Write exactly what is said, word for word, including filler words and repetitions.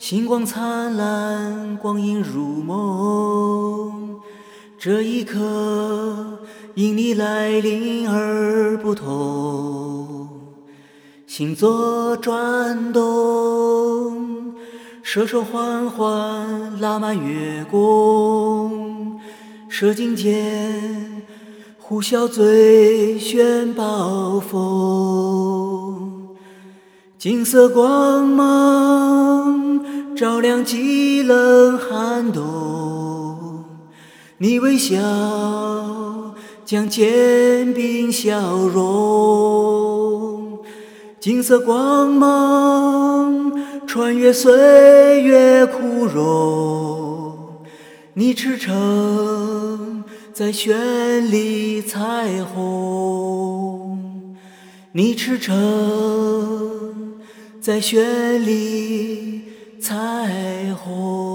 星光灿烂，光影如梦。这一刻，因你来临而不同。星座转动，射手缓缓拉满月宫。射尽间，呼啸最炫暴风。金色光芒照亮极冷寒冬，你微笑将坚冰消融。金色光芒穿越岁月枯荣，你驰骋在绚丽彩虹，你驰骋在绚丽彩虹。